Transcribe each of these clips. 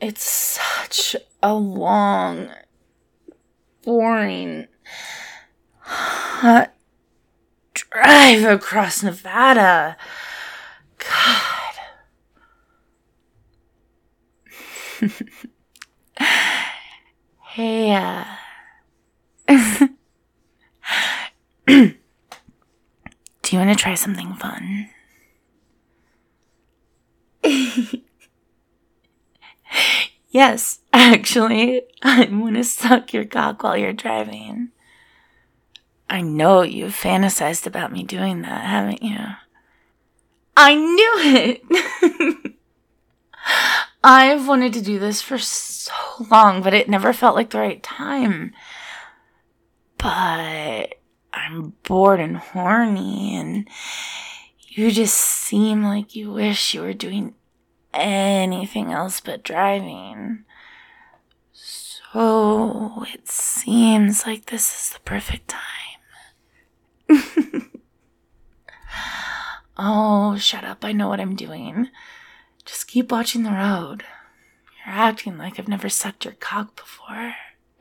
It's such a long, boring, hot drive across Nevada. God. Hey, do you want to try something fun? Yes, actually, I want to suck your cock while you're driving. I know you've fantasized about me doing that, haven't you? I knew it! I've wanted to do this for so long, but it never felt like the right time. But I'm bored and horny, and you just seem like you wish you were doing anything else but driving. So it seems like this is the perfect time. Oh, shut up. I know what I'm doing. Just keep watching the road. You're acting like I've never sucked your cock before.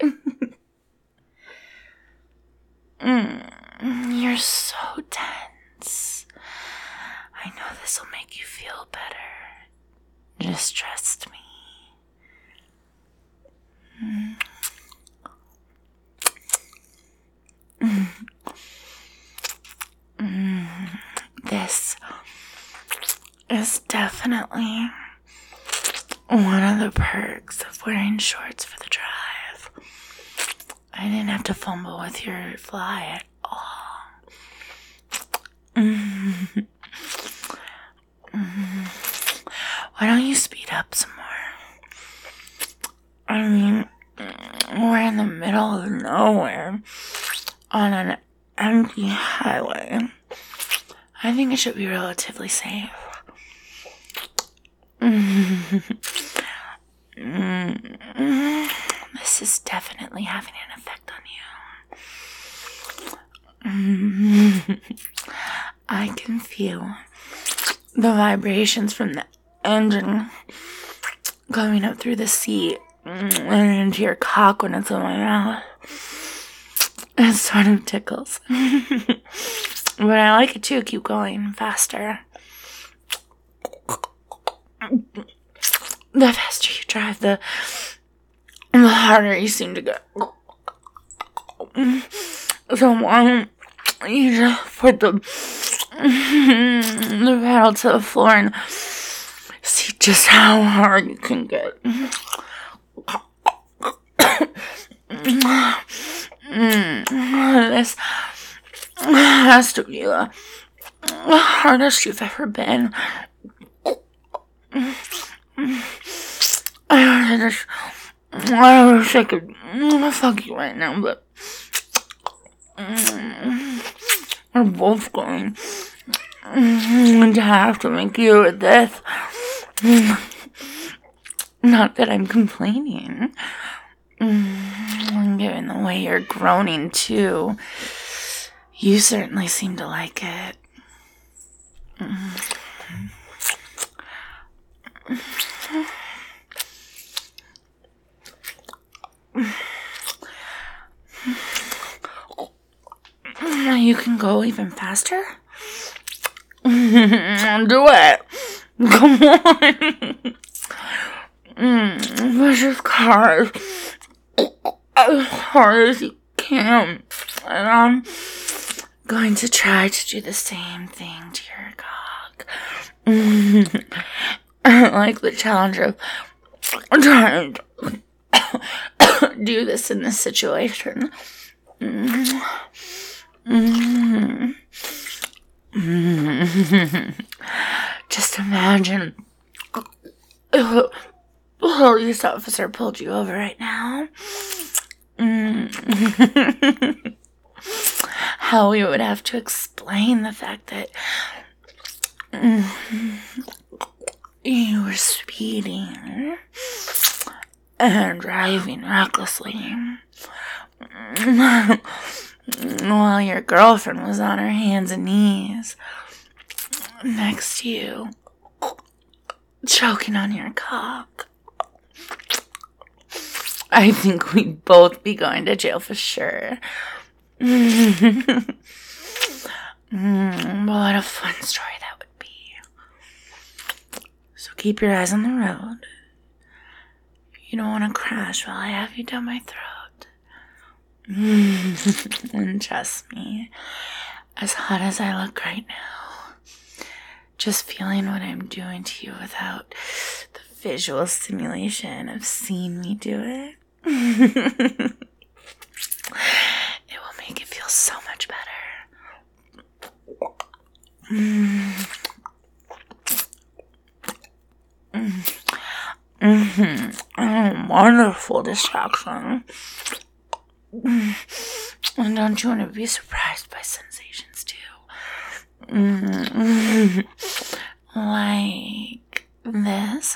You're so tense. I know this will make you feel better. Just trust me. This is definitely one of the perks of wearing shorts for the drive. I didn't have to fumble with your fly at all. Why don't you speed up some more? I mean, we're in the middle of nowhere on an empty highway. I think it should be relatively safe. This is definitely having an effect on you. I can feel the vibrations from the engine coming up through the seat and into your cock when it's in my mouth. It sort of tickles. But I like it too. Keep going faster. The faster you drive, the harder you seem to go. So why don't you just put the pedal to the floor and see just how hard you can get. This has to be the hardest you've ever been. I wish I could fuck you right now, but we're both going to have to make you with this. Not that I'm complaining. Given the way you're groaning too, you certainly seem to like it. You can go even faster? Do it. Come on. Push this car as hard as you can. And I'm going to try to do the same thing to your cock. I like the challenge of trying to do this in this situation. Just imagine if a police officer pulled you over right now. How we would have to explain the fact that you were speeding and driving recklessly while your girlfriend was on her hands and knees next to you, choking on your cock. I think we'd both be going to jail for sure. What a fun story that would be. So keep your eyes on the road. You don't want to crash while I have you down my throat. And trust me, as hot as I look right now, just feeling what I'm doing to you without the visual stimulation of seeing me do it, it will make it feel so much better. Oh, wonderful distraction. And don't you want to be surprised by sensations too? Like this.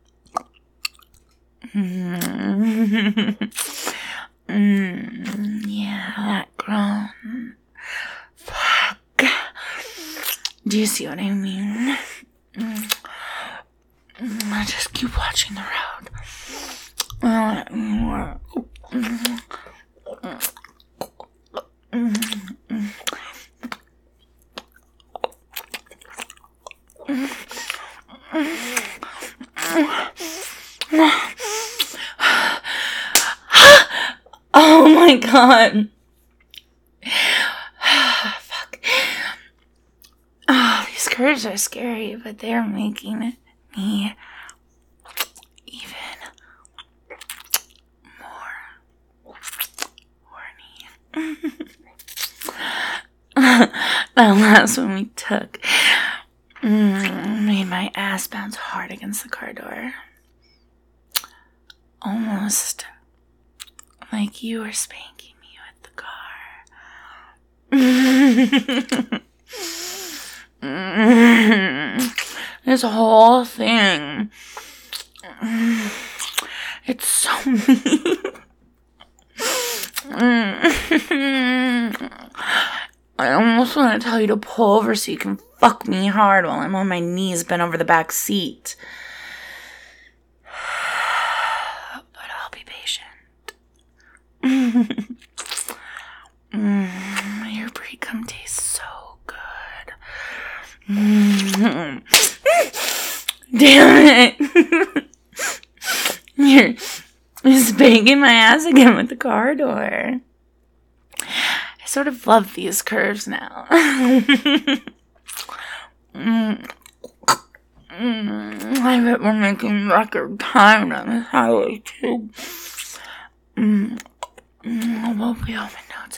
Yeah, that groan. Fuck. Do you see what I mean? Just keep watching the road. Oh my god. Fuck. Oh, these curves are scary, but they're making me even more horny. That last one we took made my ass bounce hard against the car door. Almost like you were spanking me with the car. This whole thing. It's so mean. I almost want to tell you to pull over so you can fuck me hard while I'm on my knees bent over the back seat. But I'll be patient. Your pre-cum tastes so good. Damn it. You're spanking my ass again with the car door. I sort of love these curves now. I bet we're making record time on this highway too. We'll be home in no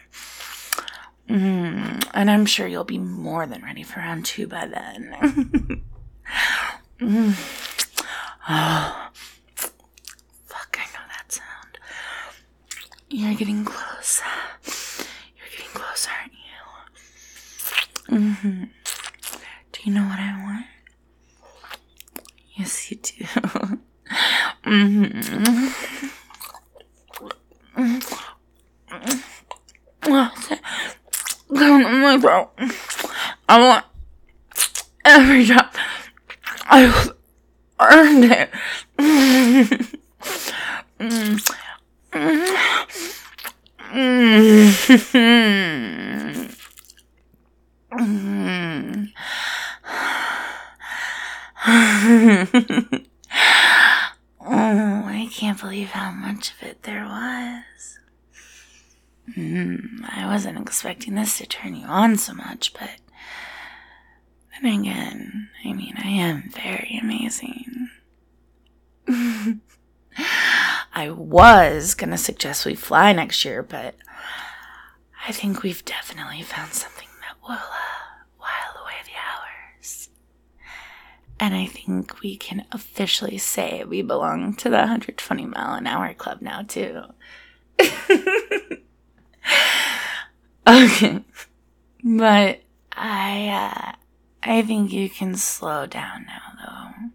time. And I'm sure you'll be more than ready for round 2 by then. Oh, fuck, I know that sound. You're getting close. You're getting close, aren't you? Do you know what I want? Yes, you do. Down in my throat. I want every drop. I've earned it. Oh, I can't believe how much of it there was. I wasn't expecting this to turn you on so much, but then again, I mean, I am very amazing. I was gonna suggest we fly next year, but I think we've definitely found something that will while away the hours. And I think we can officially say we belong to the 120 mile an hour club now, too. Okay. But I think you can slow down now, though.